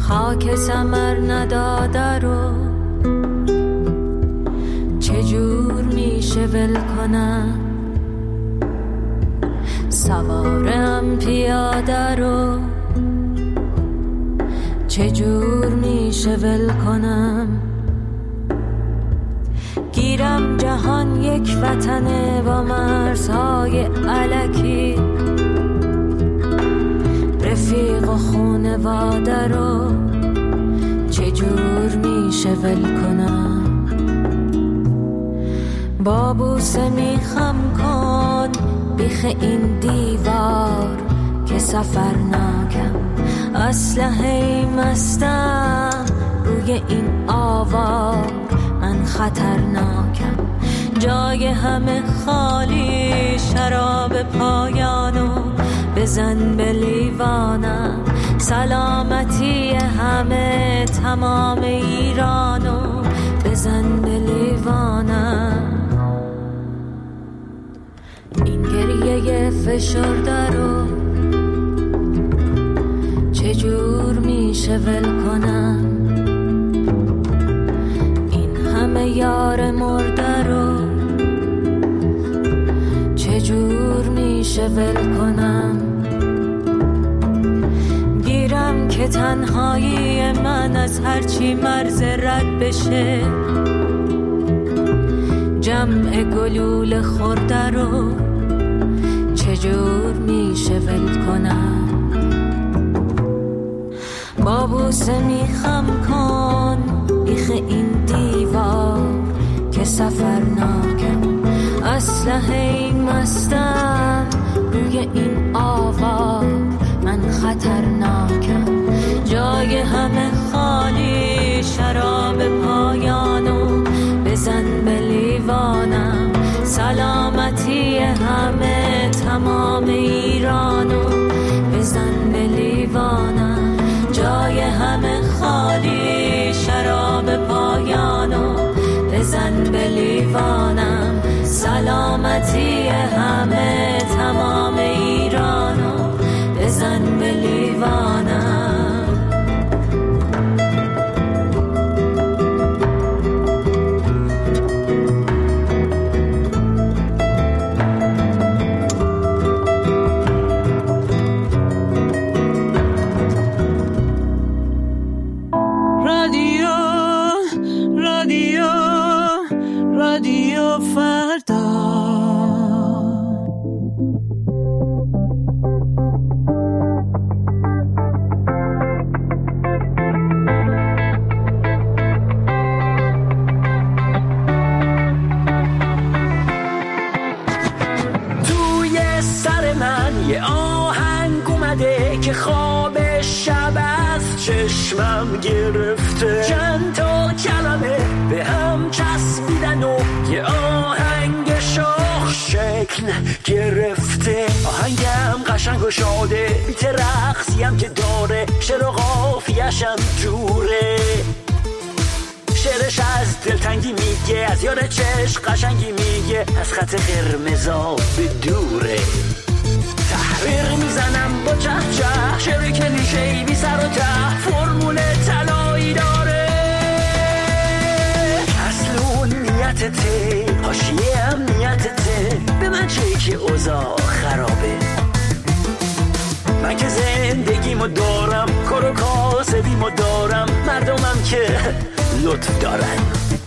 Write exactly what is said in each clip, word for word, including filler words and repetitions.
خاک ثمر نداده رو چجور میشه ول کنم؟ سوارم پیاده رو چجور میشه ول کنم؟ گیرم جهان یک وطنه با مرزهای الکی، رفیق و خونواده رو چجور میشه ول کنم؟ با بوسه میخم کن بیخ این دیوار که سفر ناکم، اسلحه مستم روی این آوار، من خطرناکم. جای همه خالی، شراب پایانو بزن به لیوانم. سلامتی همه تمام ایرانو بزن به لیوانم. این گریه فشرده رو چجور میشه ول کنم؟ این همه یار مرده رو چجور میشه ول کنم؟ گیرم که تنهایی من از هرچی مرز رد بشه، جمع گلول خورده رو چجور میشه ول کنم؟ با بوسه میخم کن بیخ این دیوار که سفر ناکم، اسلحه مستم روی این آوار، من خطرناکم. جای همه خالی، شراب پایانو بزن به لیوانم. سلامتی همه تمام ایرانو بزن به لیوانم. جای همه خالی، شراب پایانو بزن به لیوانم. سلامتی همه تمام ایرانو بزن به لیوانم. چشمم گرفته چند تا کلمه به هم چسبیدن و یه آهنگ شاخ شکل گرفته. آهنگم قشنگ و شاده، بیت رقصیم که داره، شعر و قافیه‌شم جوره. شعرش از دلتنگی میگه، از یار چشم قشنگی میگه، از خط قرمزا به دوره. تحریر میزنم با چه چه، شعر کلیشه‌ای بی سر و ته، فرمول طلایی داره. اصل اون نیتته، حاشیه هم نیتته، به من چه که اوضاع خرابه. من که زندگیمو دارم، کار و کاسبیمو دارم، مردمم که لطف دارن.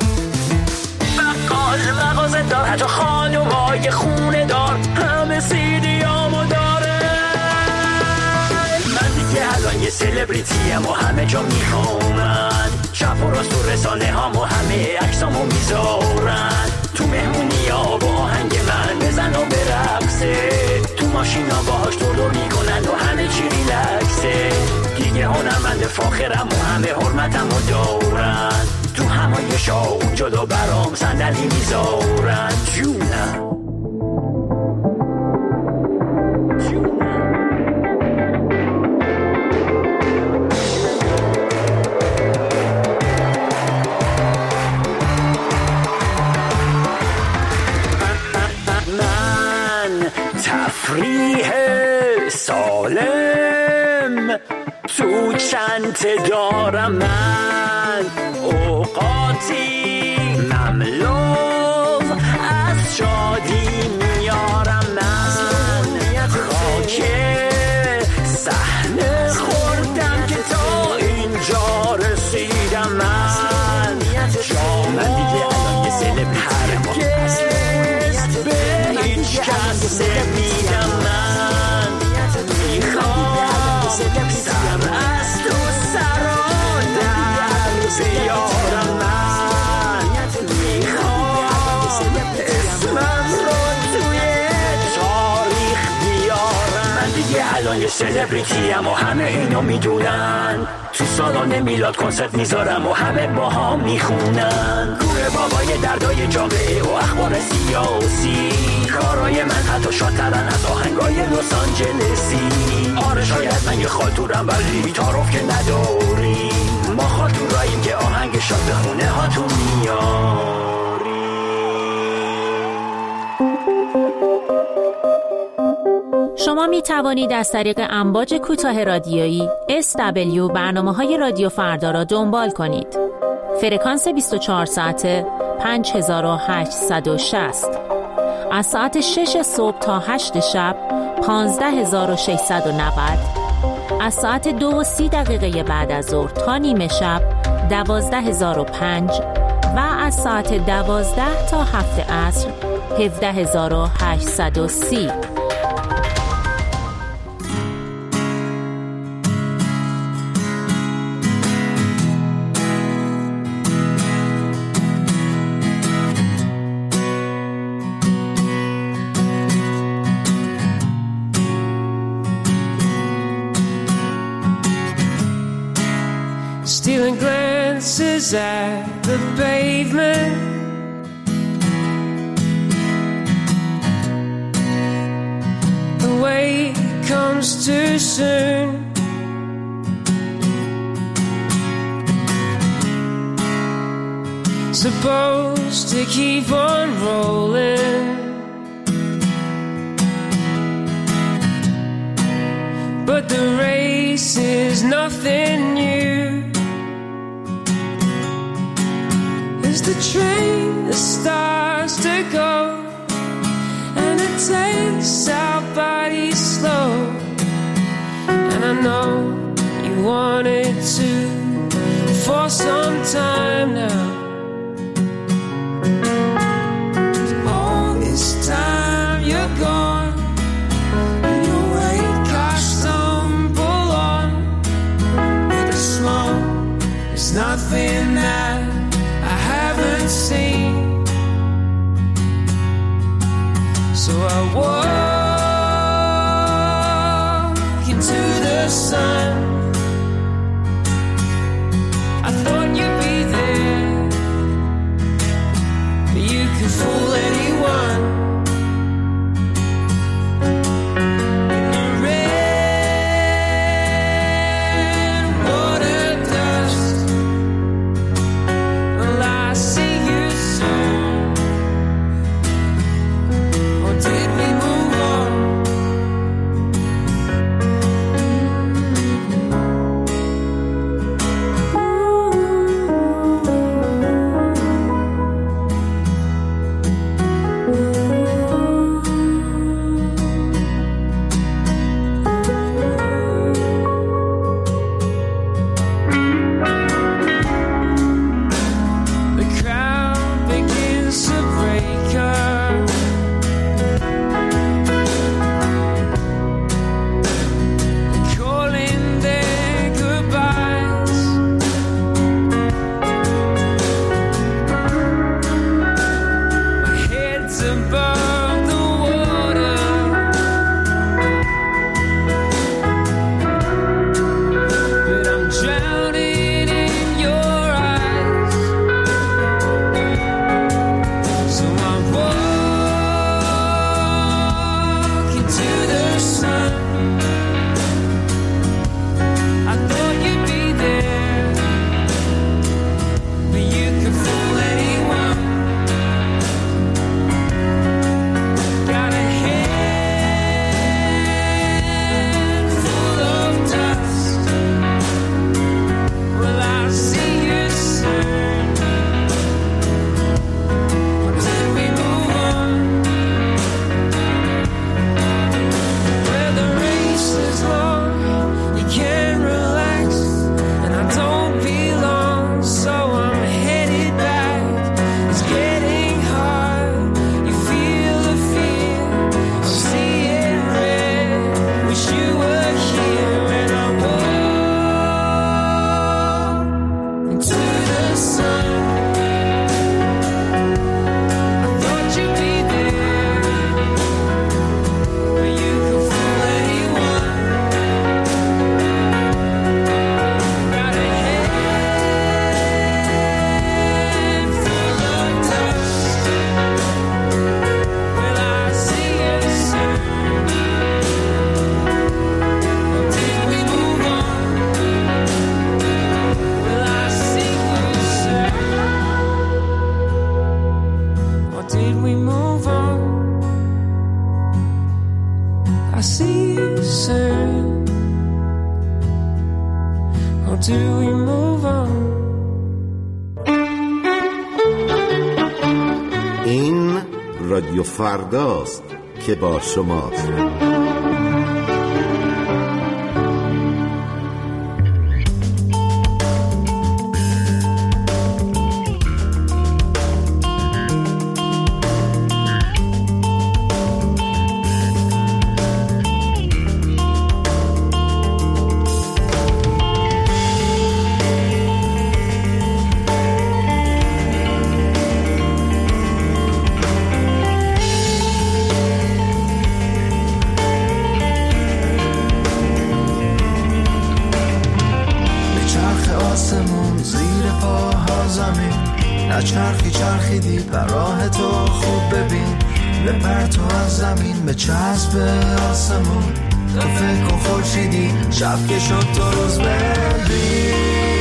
بقال مغازه دار، حتی خانمای خونه دار، همه سیدیامو داره. من دیگه الان یه سلبریتیم و همه جا میخوامن، چپ و راست و رسانه هم و همه عکسامو میذارن. تو مهمونی ها با آهنگ من بزن و برقصه، تو ماشینا باهاش دور دور میکنن و همه چی ریلکسه. دیگه هنرمند فاخرم و همه حرمتمو دارن، تو همایشا اون جلو برام صندلی میذارن. جونم من تفریح سالم تو چنت دارم من اوقاتی مملو از شادی میارم من خاک صحنه خوردم که تا اینجا رسیدم من من دیگه الان یه سلبریتیم هرگز به هیچ کس نمیدم من میخوام سر از تو سران در بیارم من میخوام اسمم رو توی تاریخ بیارم من دیگه الان یه سلبریتیم و همه اینو میدونن تو سالن میلاد کنسرت میذارم و همه با هم میخونن کوه بابای دردای جامعه و اخبار سیاسی کارای من حتی شادترن از آهنگای لس آنجلسی آره شاید من یه خالتورم ولی تعارف که نداریم ما خالتوراییم که آهنگ شاد به خونه هاتون میاریم. شما می توانید از طریق امواج کوتاه رادیویی اس دبلیو برنامه‌های رادیو فردا را دنبال کنید. فرکانس بیست و چهار ساعته پنج هزار و هشتصد و شصت از ساعت شش صبح تا هشت شب پانزده هزار و ششصد و نود از ساعت دو و سی دقیقه بعد از ظهر تا نیمه شب دوازده هزار و پنج و از ساعت دوازده تا هفت عصر هفده هزار و هشتصد و سی. Stealing glances at the pavement, the wait comes too soon. Supposed to keep on rolling, but the race is nothing new. As the train that starts to go, and it takes our bodies slow, and I know you wanted to for some time now. All this time you're gone, and your weight gosh stumble on, but the smoke is nothing that haven't seen. So I walk into the sun. I thought you'd be there, but you could fool anyone. In the red water dust, well, I see you soon. Or did we move do we move on? این رادیو فرداست که با شماست. چرخی چرخیدی بر راه تو خوب ببین، بپر تو از زمین به چسب آسمون، تو فکر کن خورشیدی شب که شد تو روز ببین.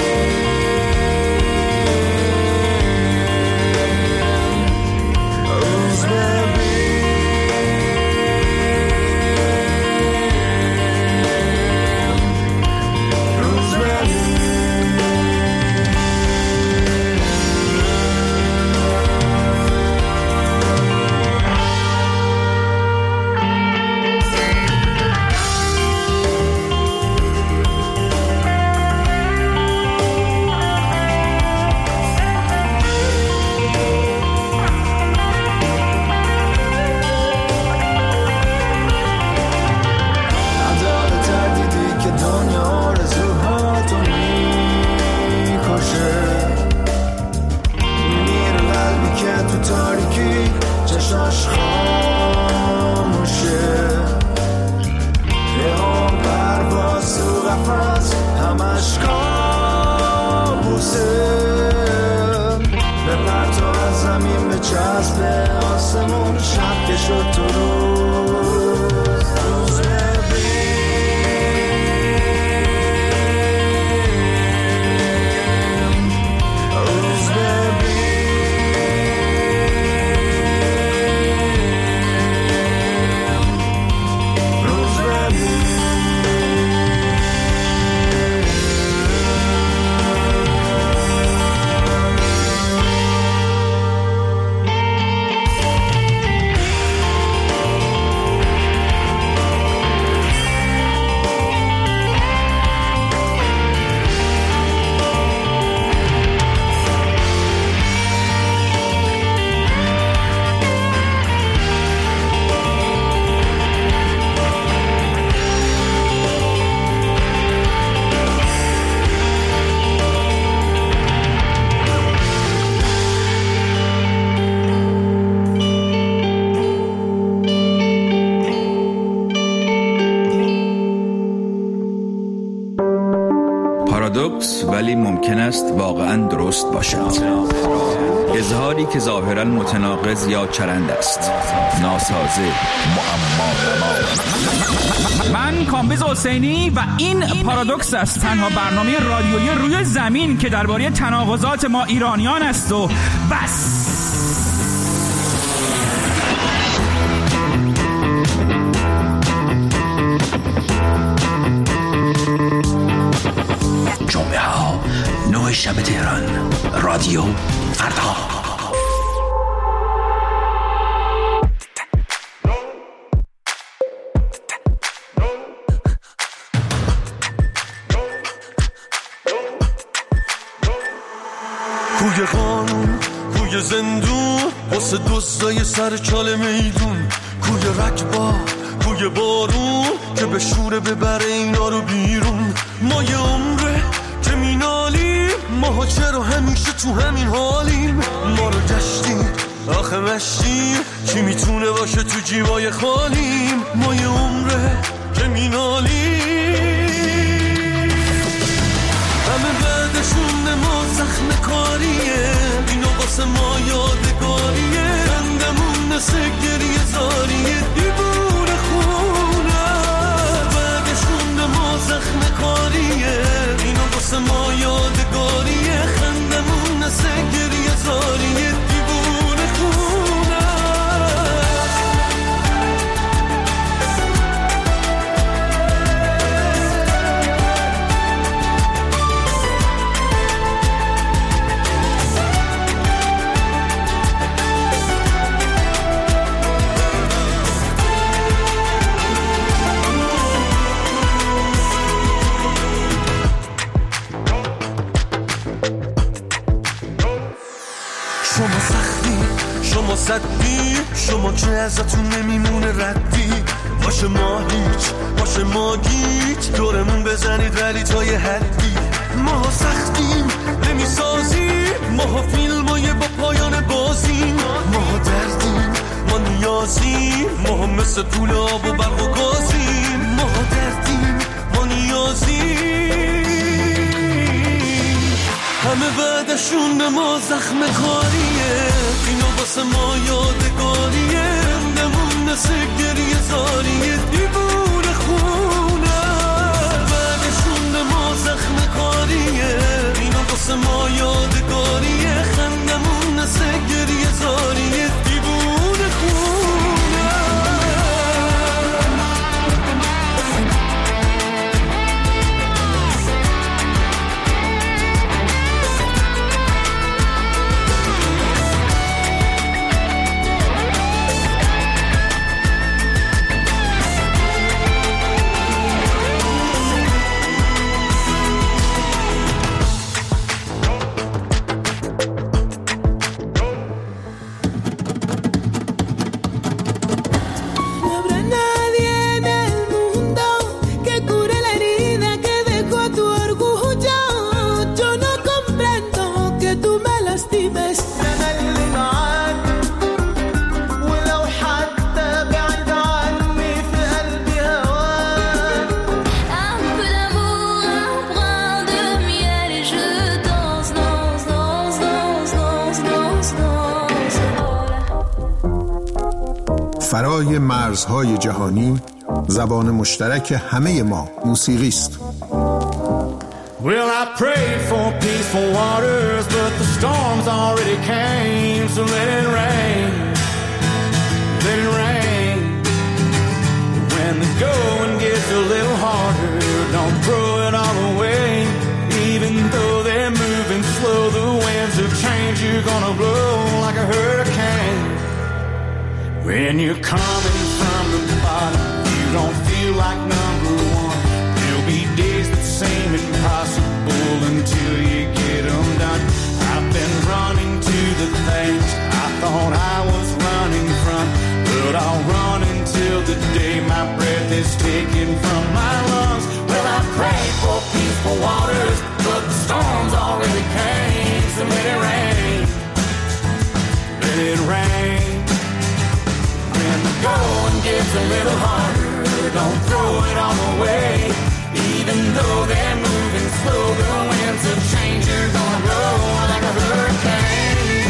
روز ببین روز ببین چشاش خاموشه، یه هم پرواز تو قفص همش کابوسه، بپر تو از زمین به چسب آسمون، شب که شد تو روز روز پارادوکس ولی ممکن است واقعاً درست باشد. اظهاری که ظاهراً متناقض یا چرند است، ناسازه، معما. من کامبیز حسینی و این پارادوکس است، تنها برنامه رادیویی روی زمین که درباره تناقضات ما ایرانیان است و بس. جمعه ها نه شب تهران، رادیو فردا. کوی قانون، کوی زندون، واسه دوستای سر چاله میدون، کوی رکبا، کوی بارون که به شوره ببره اینا رو بیرون. ما یه عمره که مینالیم، ما چرا همیشه تو همین حالیم؟ ما رو گشتیم آخه مشتیم، کی میتونه باشه تو جیبای خالیم؟ ما یه عمره که مینالیم، همه بعدشون ما زخم کاریه، اینو واسه ما یادگاریه، خندمون مثل گریه زاریه، دیوونه خونه بعدشون ما زخم کاریه، اینو واسه ما یادگاریه، خندمون مثل گریه زاریه، دیوونه خونه. صدی شما که ازتون نمیمونه ردی باشه ما هیچ باشه ما گیج دورمون بزنید ولی تا یه حدی ما سختیم نمیسازیم ما فیلمای با پایان بازیم ما دردیم ما نیازیم ما مثل طول آب و برق و گازیم ما دردیم ما نیازیم همه بعدشون به ما زخم کاریه اینو واسه ما یادگاریه نمون نسه گریه زاریه دیوونه خونه بعدشون به ما زخم کاریه اینو واسه ما یادگاریه خندمون نسه گریه زاریه دیوونه خونه فرای مرزهای جهانی زبان مشترک همه ما موسیقی است. Well, I prayed for peaceful waters, but the storms already came, so let it rain, let it rain. When the going gets a little harder, don't throw it all away. Even though they're moving slow, the winds of change, you're gonna blow like a hurricane. When you're coming from the bottom, you don't feel like number one. There'll be days that seem impossible until you get them done. I've been running to the things I thought I was running from, but I'll run until the day my breath is taken from my lungs. Well, I prayed for peaceful waters, but the storms already came, so let it rain, let it rain. When the going gets a little harder, don't throw it all away. Even though they're moving slow, the winds of change are gonna blow like a hurricane.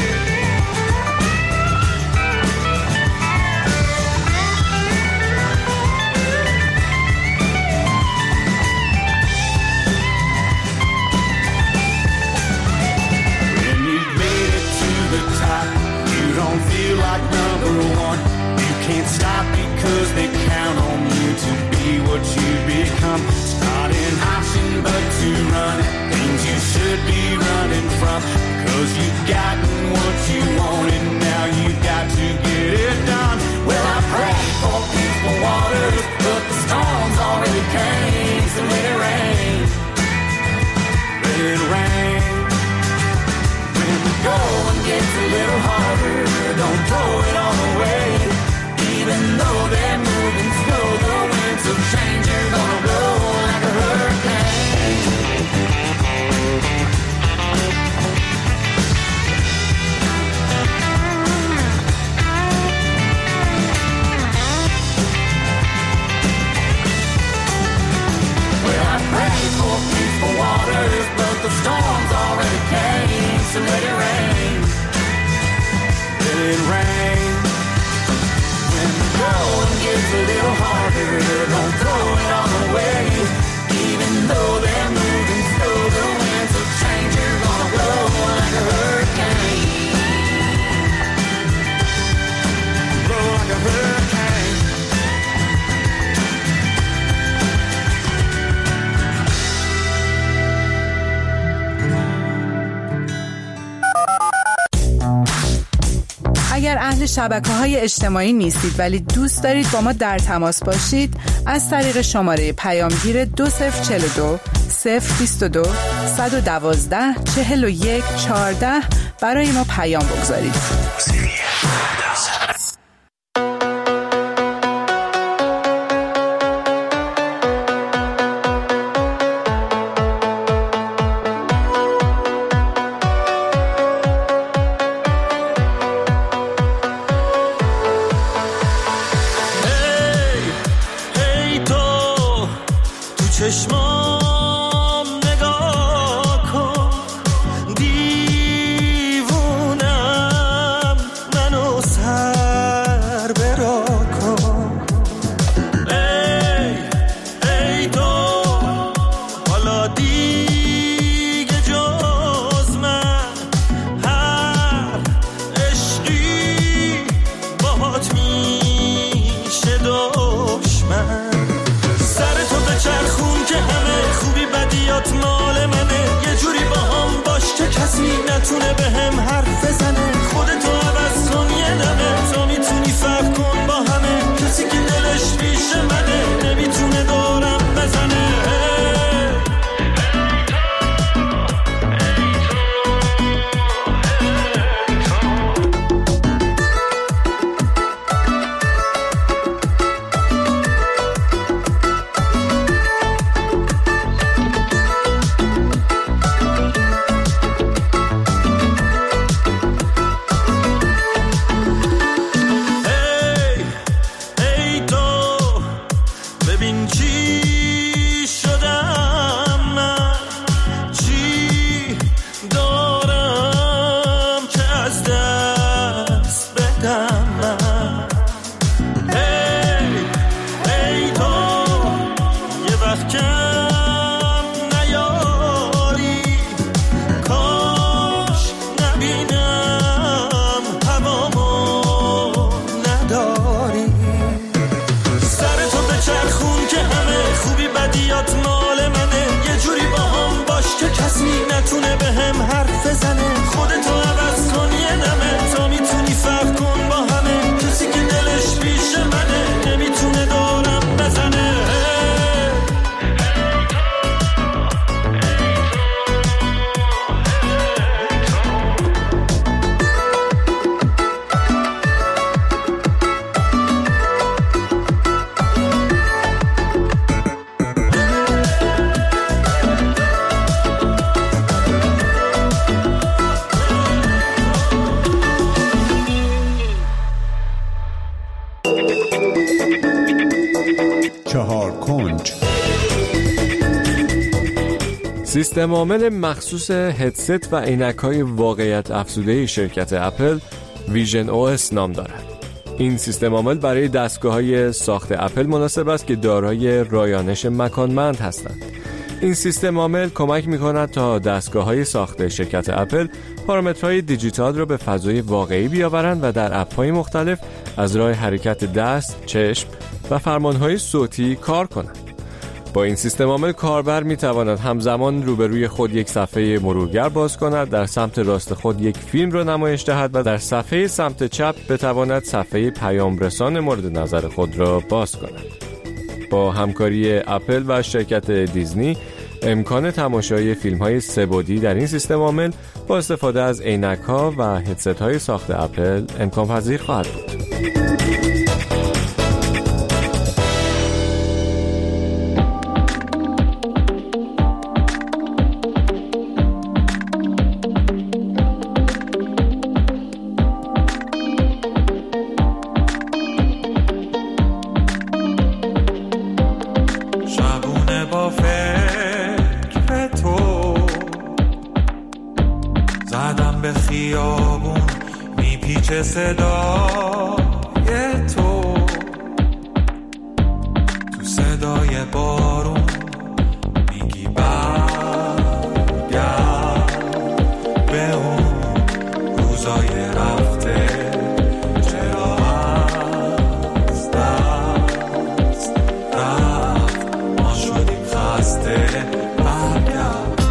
When you've made it to the top, you don't feel like number one. You can't stop because they count on you to be what you become. It's not an option but to run at things you should be running from. Cause you've gotten what you wanted, now you've got to get it done. Well, I prayed for peaceful waters, but the storms already came, so let it rain, let it rain. When the going gets a little harder, don't throw it all away. Even though they're moving slow, the winds of change are gonna blow like a hurricane. Well, I prayed for peaceful waters, but the storms already came, so let it rain, let it rain. Going gets a little harder, don't throw it all away. Even though they're moving slow, the winds of change are gonna blow like a hurricane, blow like a hurricane. اگر اهل شبکه‌های اجتماعی نیستید ولی دوست دارید با ما در تماس باشید، از طریق شماره پیامگیر دو صفر چهل و دو صفر بیست و دو صد و دوازده چهل و یک چهارده برای ما پیام بگذارید. چشمام نگاه کن، دیوونم منو سر برا کن. ای ای تو حالا دیگه جز من هر عشقی باهات میشه دشمن. سر تو به چرخون که همه خوبی بدیات مال منه، یه جوری با هم باش که کسی نتونه به هم حرف بزنه. خودتو عوض کن یه دمه، تو میتونی فرق کن با همه. کسی که دلش پیش منه نمیتونه دورم بزنه. نتونه به هم حرف بزنه. خودتو عوض کن یه نمه، تو میتونی فرق کن با همه. کسی که دلش پیش منه نمیتونه دورم بزنه. چهار کنج. سیستم عامل مخصوص هدست و عینک‌های واقعیت افزوده شرکت اپل ویژن او اس نام دارد. این سیستم عامل برای دستگاه‌های ساخت اپل مناسب است که دارای رایانش مکانمند هستند. این سیستم عامل کمک می‌کند تا دستگاه‌های ساخت شرکت اپل پارامترهای دیجیتال را به فضای واقعی بیاورند و در اپ‌های مختلف از راه حرکت دست، چشم و فرمان‌های صوتی کار کنند. با این سیستم عامل کاربر می‌تواند همزمان روبروی خود یک صفحه مرورگر باز کند، در سمت راست خود یک فیلم را نمایش دهد و در صفحه سمت چپ بتواند صفحه پیام رسان مورد نظر خود را باز کند. با همکاری اپل و شرکت دیزنی امکان تماشای فیلم‌های سه‌بعدی در این سیستم عامل با استفاده از عینک‌ها و هدست‌های ساخت اپل امکان پذیر خواهد بود. صدای تو تو صدای بارون میگی برگرد به اون روزای رفته. چرا از دست رفت ما شدیم خسته. برگرد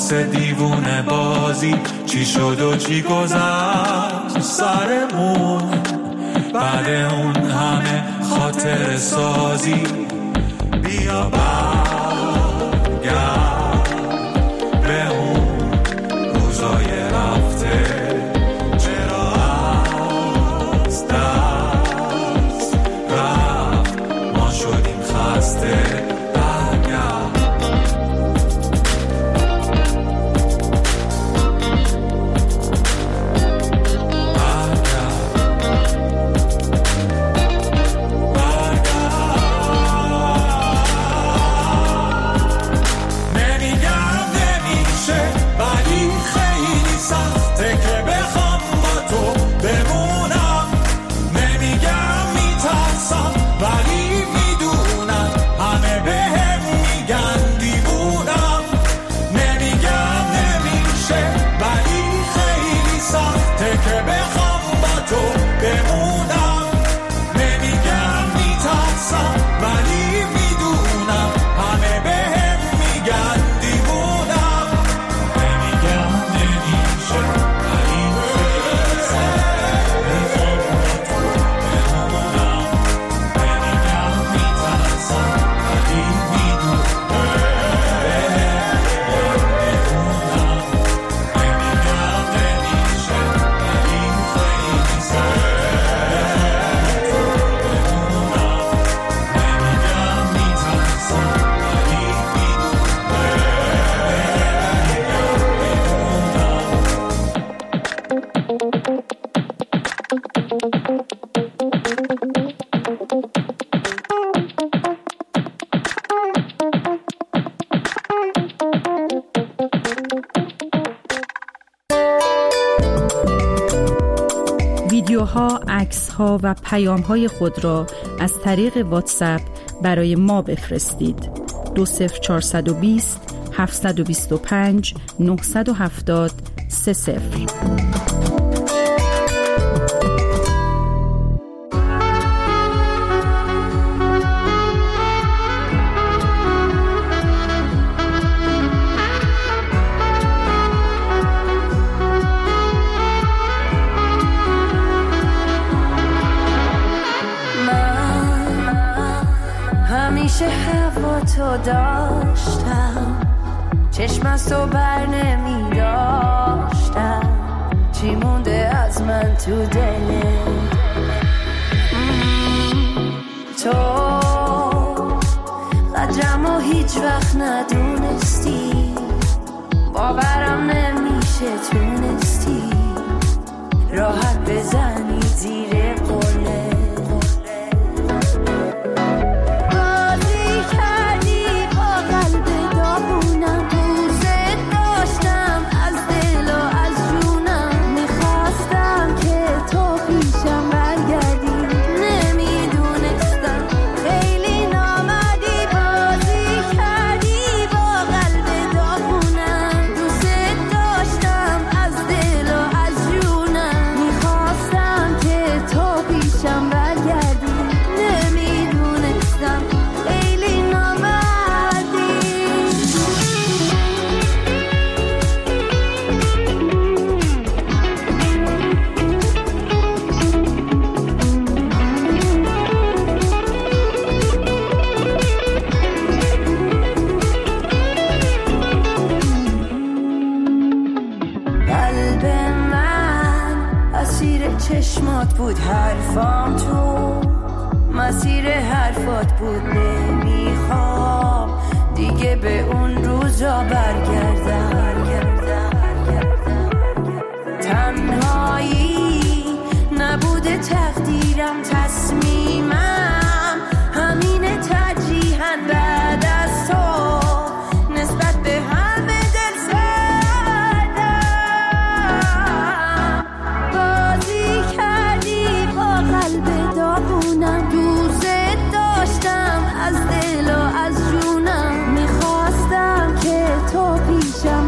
واسه دیوونه بازی چی شد و چی گذشت سرمون بعد اون همه خاطر سازی بیا برگرد به اون روزای رفته چرا از دست رفت ما شدیم خسته ویدیوها، عکس‌ها و پیام‌های خود را از طریق واتساپ برای ما بفرستید. دو صفر چهارصد و بیست هفتصد و بیست و پنج نهصد و هفتاد سه صفر. همیشه هوا تو داشتم، چشم از تو بر نمی داشتم، چی مونده از من تو دلت؟ تو قدرم و هیچ وقت ندونستی، باورم نمیشه تونستی راحت بزنی زیر قله. چشمات بود حرفام، تو مسیر حرفات بود، نمیخوام دیگه به اون روزا برگردم. تنهایی نبوده تقدیرم، تصمیمم همینه ترجیحاً بعد از تو نسبت به همه دل سردم. بازی کردی با قلب داغونم، دوست داشتم از دل و از جونم، میخواستم که تو پیشم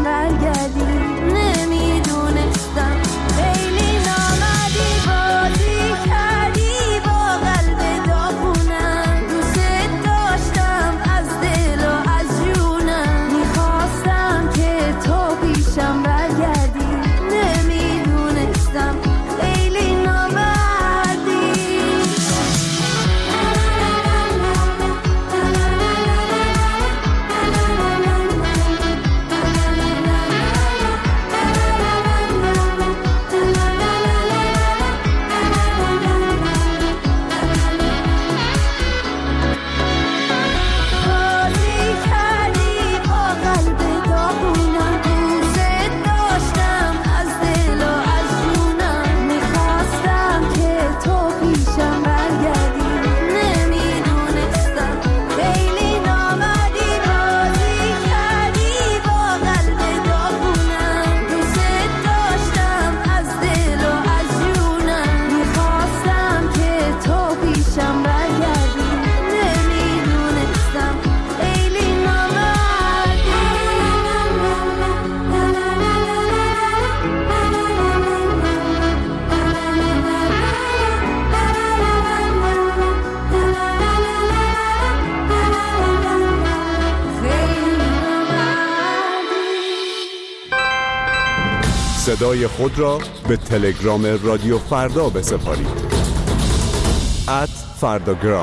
صدای خود را به تلگرام رادیو فردا بسپارید. ات فرداگرام.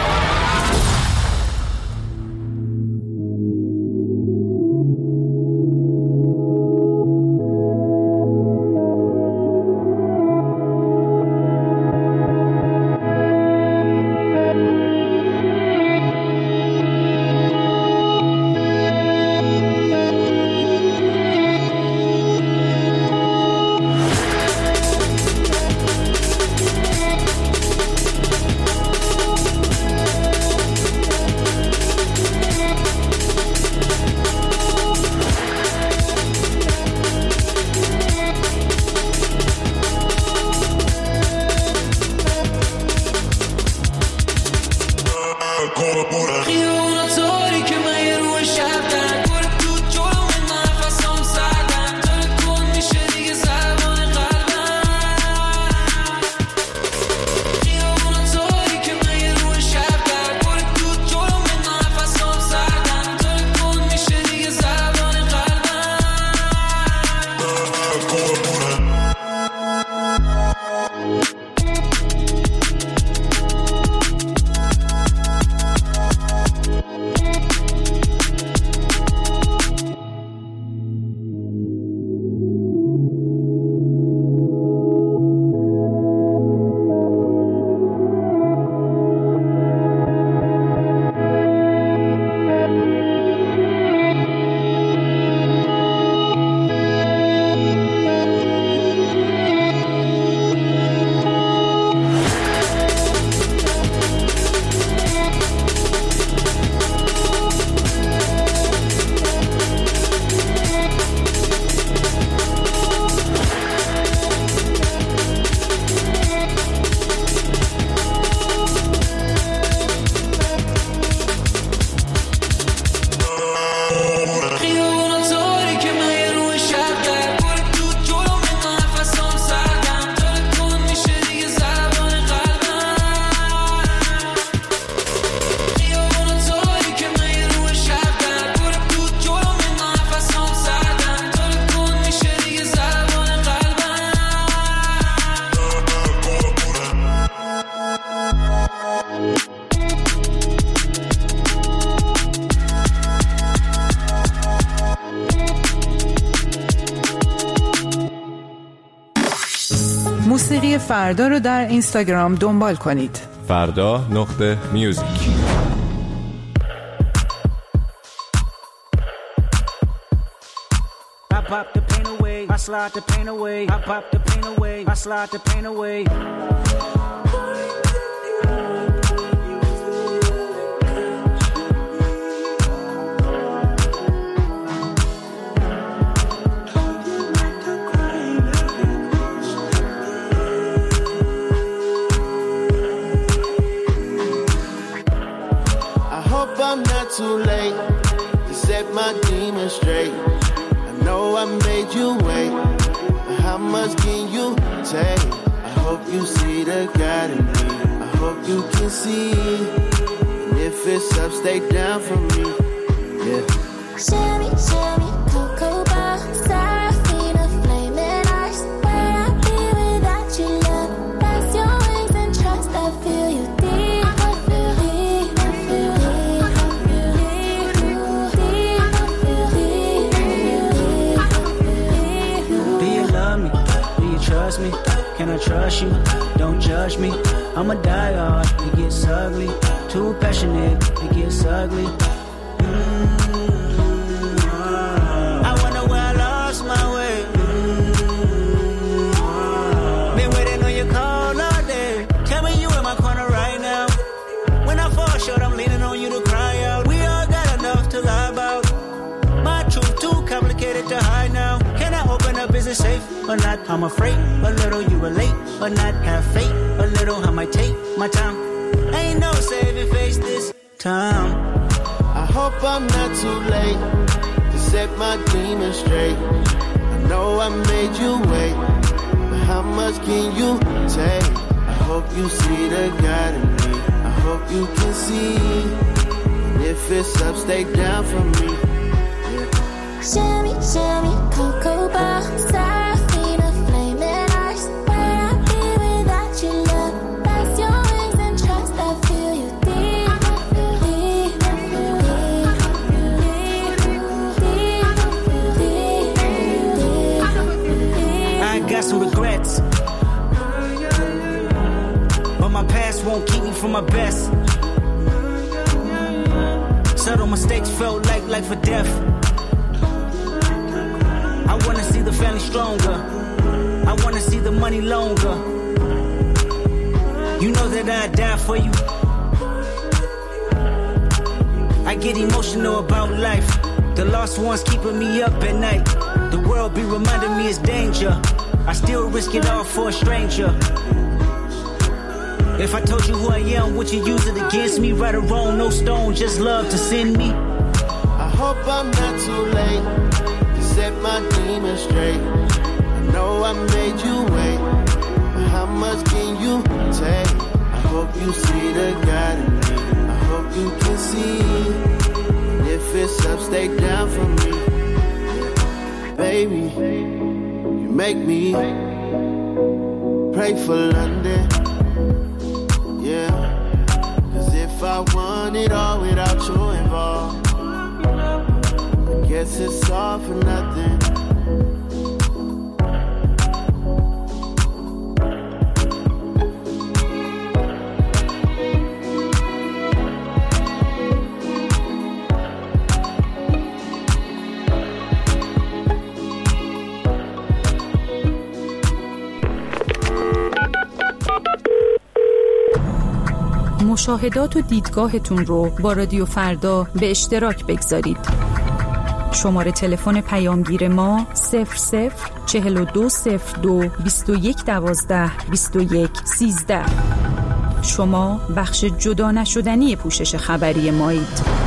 موسیقی فردا رو در اینستاگرام دنبال کنید. فردا نقطه میوزیک. I pop the pain away, I slide the pain away. I pop the pain away, I slide the pain away. I'm not too late to set my demons straight. I know I made you wait, but how much can you take? I hope you see the God in me. I hope you can see. And if it's up, stay down for me. Yeah. Shimmy, shimmy, cocoa bar, Serafina, flaming ice. When I be without you, love, press your wings and trust. I feel you deep. I feel deep. I feel trust me? Can I trust you? Don't judge me. I'm a die hard, it gets ugly. Too passionate, it gets ugly. Mm-hmm. I wonder where I lost my way. Mm-hmm. Been waiting on your call all day. Tell me you in my corner right now. When I fall short, I'm leaning on you to cry out. We all got enough to lie about. My truth too complicated to hide now. Can I open up? Is it safe or not? I'm afraid a little you relate, but not have faith. A little I might take my time. Ain't no saving face this time. I hope I'm not too late to set my demons straight. I know I made you wait, but how much can you take? I hope you see the God in me. I hope you can see. And if it's up, stay down for me. Shimmy, shimmy, cocoa bar, Serafina. Subtle mistakes felt like life or death. I wanna see the family stronger. I wanna see the money longer. You know that I'd die for you. I get emotional about life. The lost ones keeping me up at night. The world be reminding me it's danger. I still risk it all for a stranger. If I told you who I am, would you use it against me? Right or wrong, no stone, just love to send me. I hope I'm not too late to set my demons straight. I know I made you wait, but how much can you take? I hope you see the God in me. I hope you can see it. And if it's up, stay down for me. Baby, you make me pray for London. Yeah, cause if I want it all without you involved, I guess it's all for nothing. مشاهدات و دیدگاهتون رو با رادیو فردا به اشتراک بگذارید. شماره تلفن پیامگیر ما صفر صفر چهل و دو صفر دو بیست و یک دوازده بیست و یک سیزده. شما بخش جدا نشدنی پوشش خبری مایید.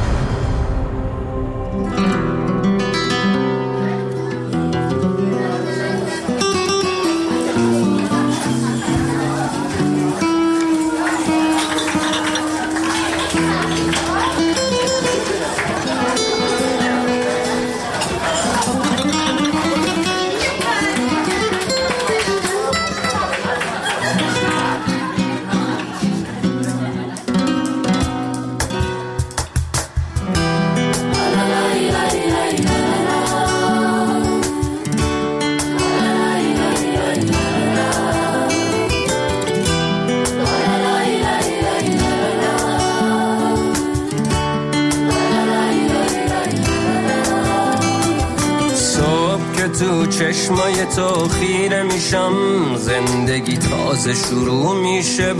تو چشمای تو خیره میشم، زندگی تازه شروع میشه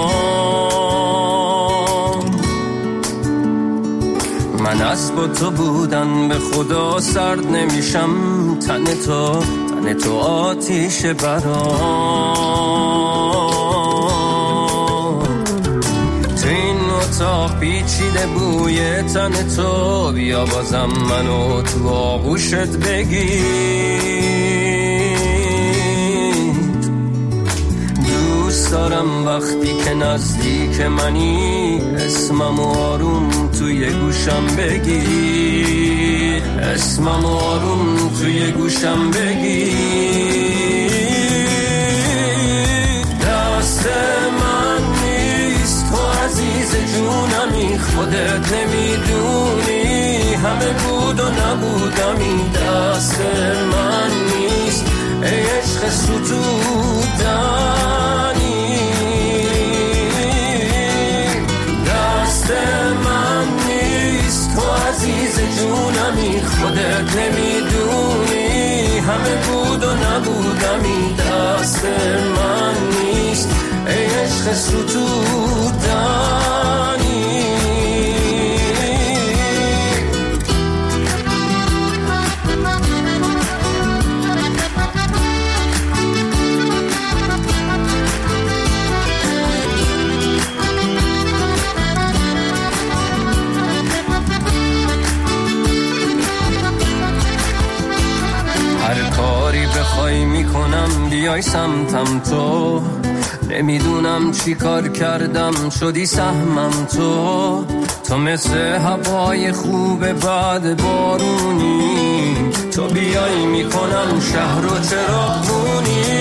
برام. من از با تو بودن به خدا سرد نمیشم، تن تو تن تو آتیش برام. تو این اتاق پیچیده بوی تن تو، بیا بازم منو تو آغوشت بگیر. دوست دارم وقتی که نزدیک منی، اسمم آروم توی گوشم بگیر، اسمم آروم توی گوشم بگیر. دست من نیست تو عزیز جونمی، خودت نمیدونی همه بود و نبودمی. دست من نیست ای عشق ستودنی، دست من نیست تو عزیز جونمی، خودت نمیدونی همه بود و نبودمی. دست من نیست ای عشق ستودنی. هر کاری بخوای میکنم بیای سمتم تو، نمیدونم چی کار کردم شدی سهمم تو. تو مثل هوای خوب بعد بارونی، تو بیای میکنم شهر و چراغونی.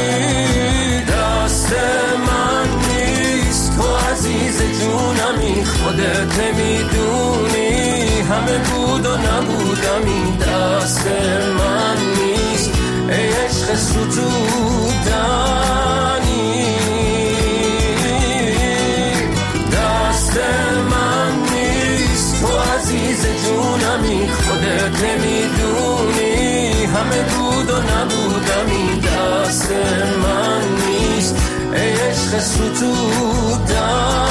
دست من نیست تو عزیز جونمی، خودت نمیدونی همه بود و نبودمی. دست من نیست ای عشق ستودنی، دست من نیست تو نمیدونی همه بود و نبودم این دست من نیست ای عشق ستودم